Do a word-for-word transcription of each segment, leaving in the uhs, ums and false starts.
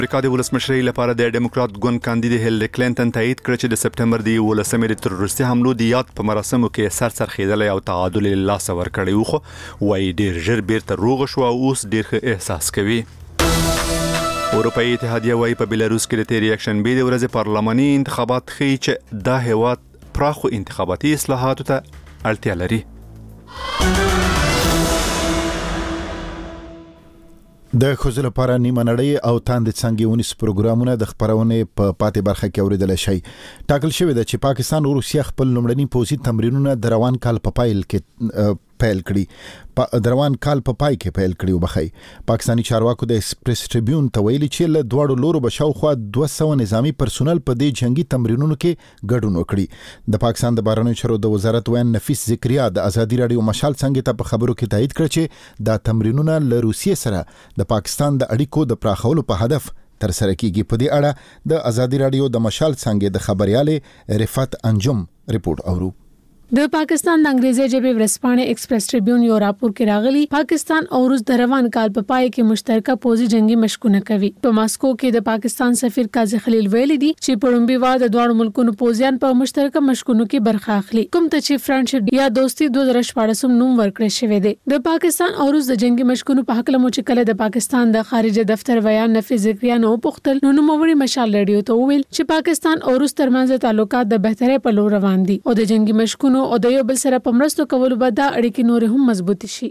امریکا د ولسمشرۍ لپاره د ډیموکرات ګوند کاندید هیلری کلینټن تایید کړ چې د سپټمبر د ولسمې د تروریستي حملو د یاد په مراسمو کې سر سرخېدل او تعادل له لاسه ورکړی و، خو وايي ډیر ژر بیرته روغ شو او اوس ډیر ښه احساس کوي. اروپایي اتحادیه وايي په بلاروس کې د تیر یکشنبه د ورځې پارلماني انتخابات ښیي چې دا هیواد پراخو انتخاباتي اصلاحاتو ته اړتیا لري. د خوځل لپاره نیمه نړۍ او تاند څنګه ونیس پروګرامونه د خبرونه په پاتې برخه کې اوریدل شي. ټاکل شوی دی چې پاکستان او روسیا خپل لومړني پوځي تمرینونه د روان کال په پایل کې پیل کړي د روان کال په پای کې پیل کړي وبخي. پاکستاني چارواکو د ایکسپریس ټریبیون ته ویلي چې له دواړو لورو بشاوخوا دوه سوه نظامی پرسونل په دې جنگي تمرینونو کې ګډون وکړي. د پاکستان د بهرنیو چارو د وزارت وین نفیس ذکریا د ازادي رادیو مشال څنګه ته په خبرو کې تایید کړ چې دا تمرینونه له روسیې سره د پاکستان د اړیکو د پراخولو په هدف تر سره کیږي. په دې اړه د ازادي رادیو د مشال څنګه د خبرياله رفعت انجم ریپورت اورو. د پاکستان د انګریزي ژبې ورځپاڼې ایکسپریس ټریبیون یو راپور کې راغلی پاکستان او روس د روان کال په پای کې مشترکه پوځي جنگي مشقونه کوي. په ماسکو کې د پاکستان سفیر قاضي خلیل ویلي دي چې په لومړي وار د دوه ملکونو پوځیان په مشترکه مشقونو کې برخه اخلي، کوم ته چې فرانچ یا دوستي دوه هزار شپږ نوم ورکړی شوی دی. د پاکستان او روس د جنگي مشقونو په حق له مو چې کله د پاکستان د خارجه دفتر ویان نفیس ذکریا نو پختل نو نوموړي مشال رادیو ته ویل چې پاکستان او روس ترمنځ تعلقات د بهترۍ په لور روان دي او د جنگي مشقونو او د یو بل سره په مرستو کولو به دا اړیکې نور هم مضبوط شي.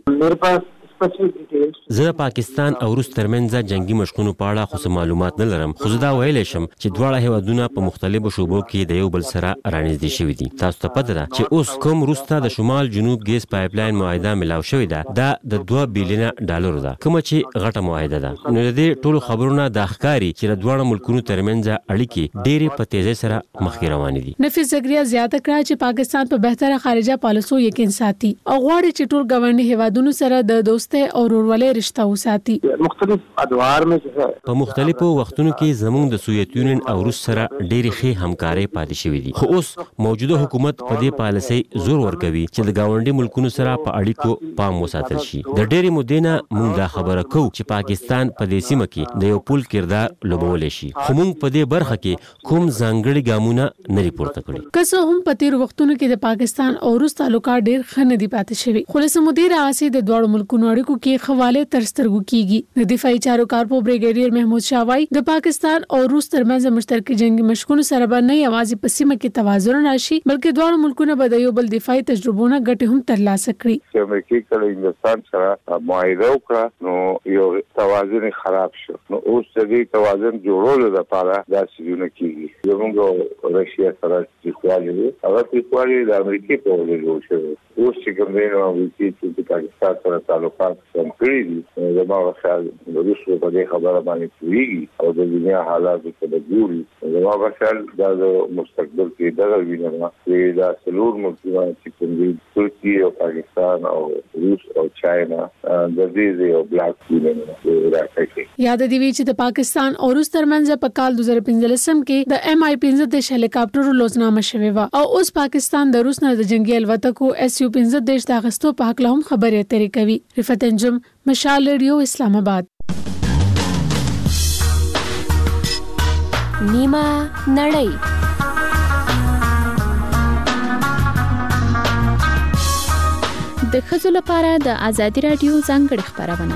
زه پاکستان او روس ترمنځ جنگي مشقونو په اړه خو معلومات نه لرم، خو زه دا ویلی شم چې دواړه هیوادونه په مختلفو شوبو کې د یو بل سره رانږدې شوي دي. تاسو ته پته ده چې اوس کوم روس ته د شمال جنوب ګیس پایپ لاین معاهده ملاو شوې ده، دا د دوه بیلیونه ډالرو ده، کومه چې غټه معاهده ده. نو د دې ټولو خبرونه دا ښکاري چې د دواړو ملکونو ترمنځ اړیکې ډېرې په تیزۍ سره مخکې روانې دي. نفیس ذکریا زیاته کړه چې پاکستان په بهتره خارجه پالیسو یقین ساتي او غواړي چې ټول ګاونډي هیوادونو سره د دوستۍ او ورورولۍ رشتہ وساتي. مختلف ادوار کې په مختلفو وختونو کې زموږ د سوویت یونین او روس سره ډېرې ښې همکارۍ پاتې شوې دي، خو اوس موجوده حکومت په دې پالیسۍ زور ورکوي چې د ګاونډي ملکونو سره په اړیکو پام وساتل شي. د ډېرې مودې نه موږ دا خبره کوو چې پاکستان په دې سیمه کې د یو پول کردار لوبولی شي، خو موږ په دې برخه کې کوم ځانګړي ګامونه نه دي پورته کړي. که څه هم په تېرو وختونو کې د پاکستان او روس تعلقات ډېر ښه نه دي پاتې شوي، خو له څه مودې راهیسې د دواړو ملکونو اړیکو کې خواله تر سترګو کیږي. د دفاعي چارو کارپو بریګیډیر محمود شاه وايي د پاکستان او روس ترمنځ مشترک جنگي مشقونو سره به نه یوازې په سیمه کې توازن راشي، بلکې دواړو ملکونو به د یو بل دفاعي تجربونه ګټې هم ترلاسه کړي. چې امریکا کله هندستان سره معاهده وکړه نو یو توازن خراب شو، نو اوس د دې توازن جوړولو لپاره دا څه کیږي. زموږ روسیا سره چې خواږي هغه چې خواږي د امریکا په وجه جوړ شوی. اوس چې کوم دی نو امریکا چې پاکستان سره تعلقات کم کړی دي، زما خیال د روسو په دې خبره باندې پوهیږي او د دنیا حالاتو ته د ګوري. زما خیال دا د مستقبل کې دغه وینه چې دا څلور ملکونه چې کوم دي ترکیه او پاکستان او روس او چاینا د دې یو بلاک وینه راځي. یاد دی چې د پاکستان او روس ترمنځ په کال دوه زره پنځلسم کې د ایم آی پنځه د هلیکاپټرو لوزنامه شوې و او اوس پاکستان د روس نه د جنگي الوتکو اس یو پنځه دیش د اغستو په حق له هم خبرې اترې کوي. رفعت انجم مشال ریډیو اسلام آباد. نیمه نړۍ د ښځو لپاره د ازادي رادیو ځانګړې خپرونه.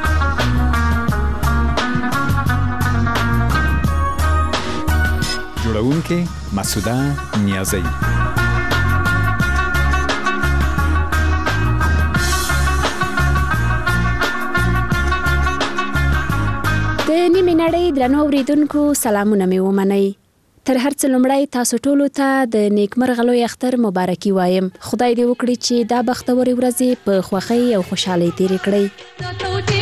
جوړونکې مسعوده نیازی. د نیمې نړۍ درنو اوریدونکو سلامونه مې ومنئ. تر هر څه لومړی تاسو ټولو ته د نیکمرغه لوی اختر مبارکي وایم. خدای دې وکړي چې دا بختورې ورځې په خوښۍ او خوشحالۍ تېرې کړئ.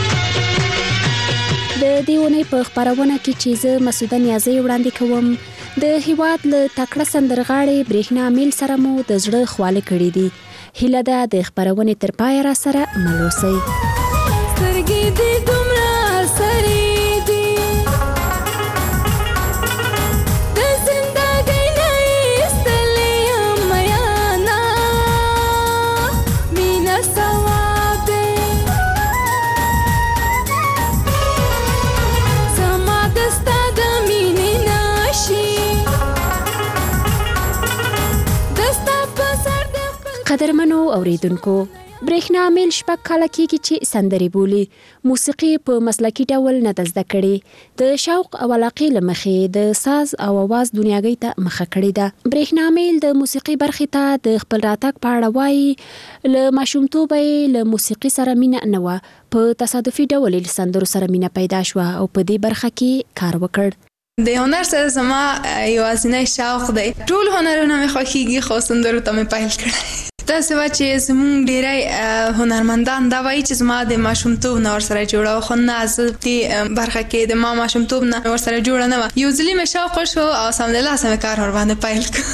د دې ونې په خپرونه کې چې زه مسعوده نیازی وړاندې کوم د هیواد له تکړه سندرغاړي برېښنا میل سره مو د زړه خواله کړې دي. هیله ده د خبرونې تر پای را سره مل اوسئ. سترګې دې دومره سرې دي د زندګۍ نه ایستلې یم میانا مینه ثواب دی زما د ستا د مینې نشي د ستا په سر د قدرمنو اوریدونکو، برېښنا میل شپږ کاله کېږي چې سندرې بولي. موسیقي په مسلکي ډول نه ده زده کړې. د شوق او علاقې له مخې د ساز او اواز دنیاګۍ ته مخه کړې ده. برېښنا میل د موسیقي برخې ته د خپل راتګ په اړه وایي له ماشومتوبه یې له موسیقي سره مینه نه وه. په تصادفي ډول یې له سندرو سره مینه پیدا شوه او په دې برخه کې کار وکړ. د هنر سره زما یوازینی شوق دی. ټول هنرونه مې خوښیږي خو سندرو ته مې پیل کړی. داسې وه چې زموږ ډېری هنرمندان دا وایي چې زما د ماشومتوب نه ورسره جوړه وه، خو نه زه دې برخه کې د ما ماشومتوب نه ورسره جوړه نه وه. یو ځلې مې شوق وشو او سمدلاسه مې کار ورباندې پیل کړ.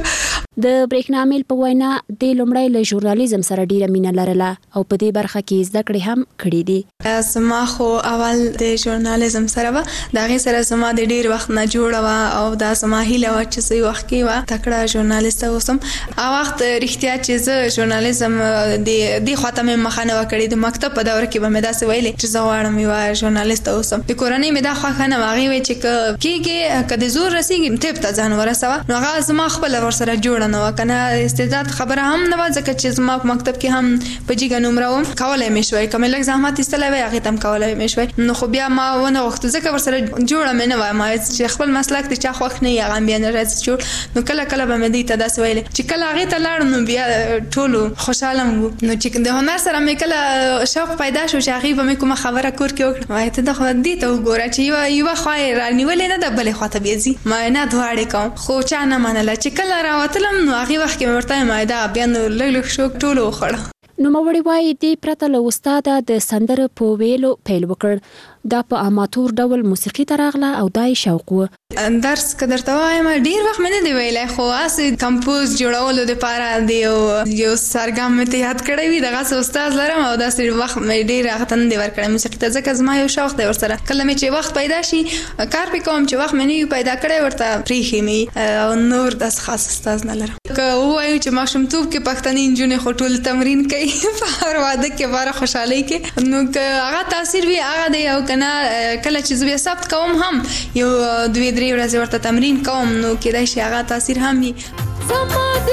د برېښنا میل په وینا د لومړی له ژورنالیزم سره ډیره مینه لرله او په دې برخه کې زده کړې هم کړې دي. زما خو اول د ژورنالیزم سره وه، د هغې سره زما د ډېر وخت نه جوړه وه او دا زما هیله وه چې زه وخت کې وه تکړه ژورنالیسته اوسم. هغه وخت رښتیا چې زه ژورنالیزم د دې خواته مې مخه نه وه کړې. د مکتب په دوره کې به مې داسې ویلې چې زه غواړم یوه ژورنالیسته اوسم. د کورنۍ مې دا خوښه نه وه. هغې ویل چې که کېږي که د زور رسېږي طب ته ځان ورسوه. نو هغه زما خپله ورسره جوړه نه وه که نه استعداد خبره هم نه وه، ځکه چې زما په مکتب کې هم په جیګه نومره وم، کولی مې شوی. که مې لږ زحمت ایستلی وی هغې ته هم کولی مې شوی. نو خو بیا ما ونه غوښتو ځکه ورسره جوړه مې نه وه. ما چې خپل مسلک د چا خوښ نه وي هغه هم بیا نه راځي جوړ. نو کله کله به مې دوی ته داسې ویلې چې کله هغې ته لاړم نو بیا ټولو خوشحاله وو. نو چې د هنر سره مې کله شوق پیدا شو چې هغې به مې کومه خبره کور کې وکړه، وایي ته د خو دې ته وګوره چې یوه یوه خوا یې رانیولې نه ده بلې خوا ته بیا ځي. ما نه دواړې کوم خو چا نه منله. چې کله راوتلم نو هغې وخت کې مې ورته وایم دا بیا نو لږ لږ شوق ټولو وخوړه. نوموړې وایي دې پرته له استاده د سندرو په ویلو پیل وکړ. دا په اماتور ډول موسیقي ته راغله او دا یې شوق و. درس که درته وایم ډېر وخت مې نه دی ویلی، خو هسې کمپوز جوړولو دپاره د یو یو سرګام مې ته یاد کړی وي دغسې استاد لرم او داسې وخت مې ډېر هغه ته نه دی ورکړی موسیقي ته، ځکه زما یو شوق دی ورسره. کله مې چې وخت پیدا شي کار پې کوم، چې وخت مې نه وي پیدا کړی ورته پرېښې مې او نور داسې خاص استاد نه لرم. که ووایو چې ماشومتوب کې پښتني نجونې خو ټول تمرین کوي په هر واده کې باره خوشحالۍ کې، نو که هغه تاثیر وي هغه دی. او که نه کله چې زه بیا ثبت کوم هم یو دوې درې ورځې ورته تمرین کوم نو کېدای شي هغه تاثیر هم وي. زما د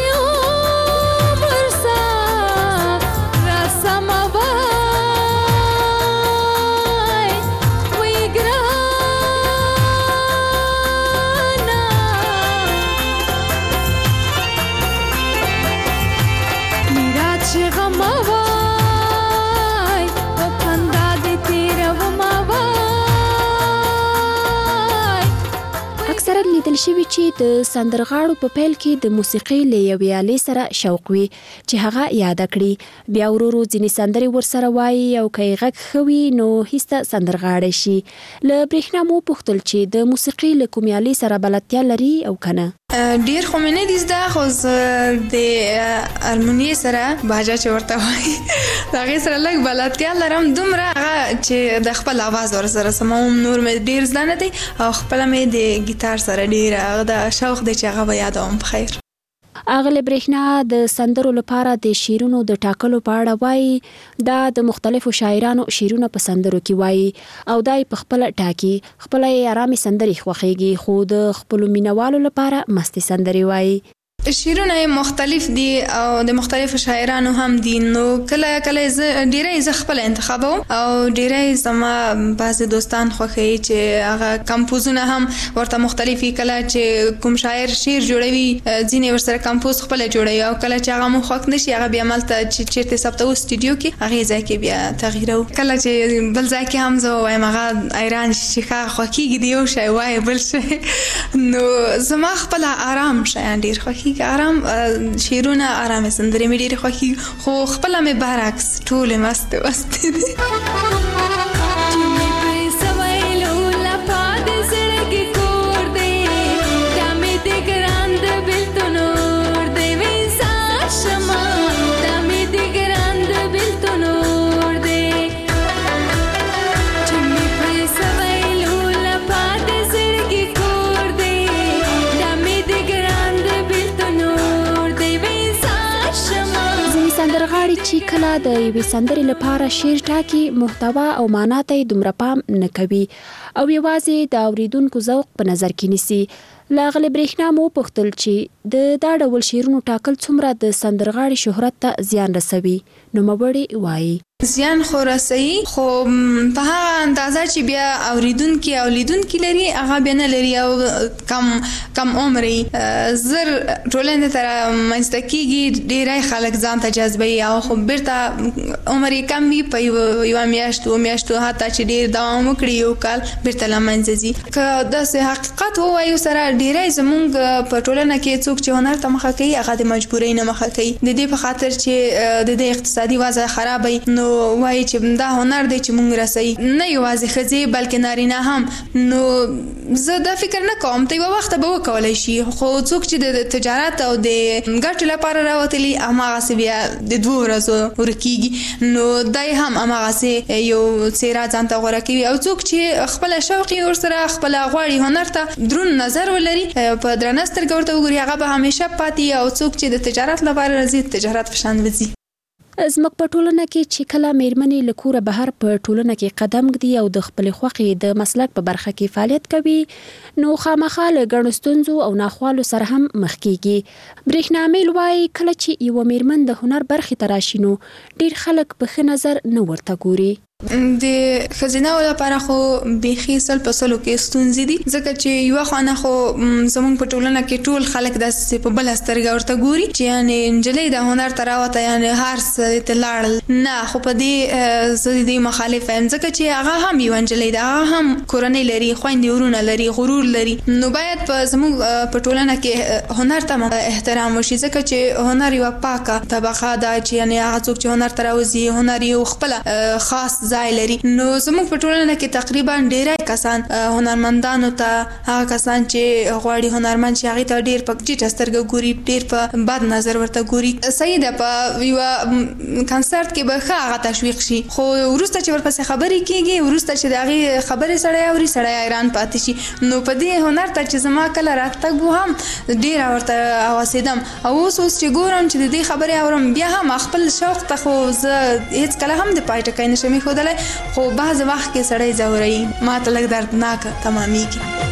عمر ساه راسمه وای وی ګرانه میرات چې غمه وای په خندا دې تېرومه وای. اکثرا لیدل شوي چې د سندرغاړو په پیل کې د موسیقۍ له یوې آلې سره شوق وي چې هغه یاده کړي، بیا ورو ورو ځینې سندرې ورسره وایي او که یې غږ ښه وي نو هیڅ سندرغاړی شي. له برېښنا مو پوښتل چې د موسیقۍ له کومې آلې سره بلدتیا لري او که نه. ډېر خو مې نه دي زده، خو زه د هارمونیې سره باجه چې ورته وایي د هغې سره لږ بلدتیا لرم، دومره هغه چې د خپل اواز ورسره سم هم نور مې ډېر زده نه دی. او خپله مې د ګیتار سره ډېر هغه د شوق دی چې هغه به یادوم په خیر. اغلې برېښنا د سندرو لپاره د شعرونو د ټاکلو په اړه وایي. دا د مختلفو شاعرانو شعرونه په سندرو کې وایي او دا یې په خپله ټاکي. خپله یې ارامې سندرې خوښیږي خو د خپلو مینوالو لپاره مستې سندرې وایي. شعرونه یې مختلف دي او د مختلفو شاعرانو هم دي، نو کله کله زه ډېری زه خپله انتخابوم او ډېری زما بعضې دوستان خوښوي چې هغه کمپوزونه هم ورته مختلف وي. کله چې کوم شاعر شعر جوړوي ځینې ورسره کمپوز خپله جوړوي او کله چې هغه مو خوښ نه شي هغه بیا ملته چې چېرته ثبتوو سټوډیو کې هغې ځای کې بیا تغییروو. کله چې بل ځای کې هم زه ووایم هغه حیران شي چې ښه خوښېږي د یو شی وایي بل شی. نو زما خپله آرام شیان ډېر خوښېږي، آرام شعرونه آرامې سندرې مې ډېرې خوښېږي، خو خپله مې برعکس ټولې مستې وستې دي. چې مې پرې سویلو لپا د زړګي کور دی بیا مې غواړي چې کله د یوې سندرې لپاره شعر ټاکي محتوا او معنا ته دومره پام نه کوي او یوازې د اوریدونکو ذوق په نظر کې نیسي. لاغله برېښنا مو پوښتل چې د دا ډول شعرونو ټاکل څومره د سندرغاړي شهرت ته زیان رسوي. نو مبړې وایي زیان خو رسوي، خو په هغه اندازه چې بیا اوریدونکي او لیدونکي لري هغه بیا نه لري او کم کم عمر زر ټولنې تر منځته کېږي، ډېری خلک ځان ته جذبوي او خو بیرته عمر یې کم وي په یوه میاشت اوه میاشتو حتی چې ډېر دوام وکړي یو کال بیرته له منځه ځي. که داسې حقیقت ووایو سره ډېری زموږ په ټولنه کې څوک چې هنر ته مخه کوي هغه د مجبورۍ نه مخه کوي د دې په خاطر چې د دې اقتصادي وضع خرابوي. نو وایي چې دا هنر دی چې مونږ رسوي نه یوازې ښځې بلکې نارینه هم. نو زه دا فکر نه کوم ته یوه وخته به وکولی شي، خو څوک چې د تجارت او د ګټې لپاره راوتلي هماغسې بیا د دوو ورځو ورکېږي نو دی هم هماغسې یو څېره ځان ته غوره کوي. او څوک چې خپله شوق یې ورسره خپله غواړي هنر ته دروند نظر ولري په درنه سترګه ورته وګوري هغه به همیشه پاتې. او څوک چې د تجارت لپاره راځي تجارت په شان وځي. زموږ په ټولنه کې چې کله میرمنې له کوره بهر په ټولنه کې قدم ږدي او د خپلې خوښې د مسلک په برخه کې فعالیت کوي نو خامخا له ګڼو ستونزو او ناخوالو سره هم مخ کېږي. برېښنا میل وایي کله چې یوه میرمن د هنر برخې ته راشي نو ډېر خلک په ښه نظر نه ورته ګوري. د ښځینه‌و لپاره خو بیخي سل په سلو کې ستونزې دي ځکه چې یوه خوا خو زموږ په ټولنه کې ټول خلک داسې په بله سترګه ورته ګوري چې یعنې نجلۍ د هنر ته راوته یعنې هر څه ته لاړل. نه، خو په دې زه د دې مخالفه یم ځکه چې هغه هم یوه نجلۍ ده، هغه هم کورنۍ لري، خویندې ورونه لري، غرور لري. نو باید په زموږ په ټولنه کې هنر ته احترام وشي ځکه چې هنر یوه پاکه طبقه ده چې یعنې هغه څوک چې هنر ته راوځي هنر یو خپله خاص ځای لري. نو زموږ په ټولنه کې تقریبا ډېری کسان هنرمندانو ته هغه کسان چې غواړي هنرمند شي هغې ته ډېر په ټیټه سترګه ګوري، ډېر په بد نظر ورته ګوري. صحیح ده په یوه کنسرت کې به ښه هغه تشویق شي، خو وروسته چې ورپسې خبرې کېږي وروسته چې د هغې خبرې سړی اوري سړی حیران پاتې شي. نو په دې هنر ته چې زما کله راتګ و هم ډېره ورته هوسېدم او اوس اوس چې ګورم چې د دې خبرې اورم بیا هم خپل شوق ته خو زه هېڅکله هم د پای ټکی نشم ایښودلی، خو بعض وخت کې سړی ځوروي ما ته لږ دردناکه تمامیږي.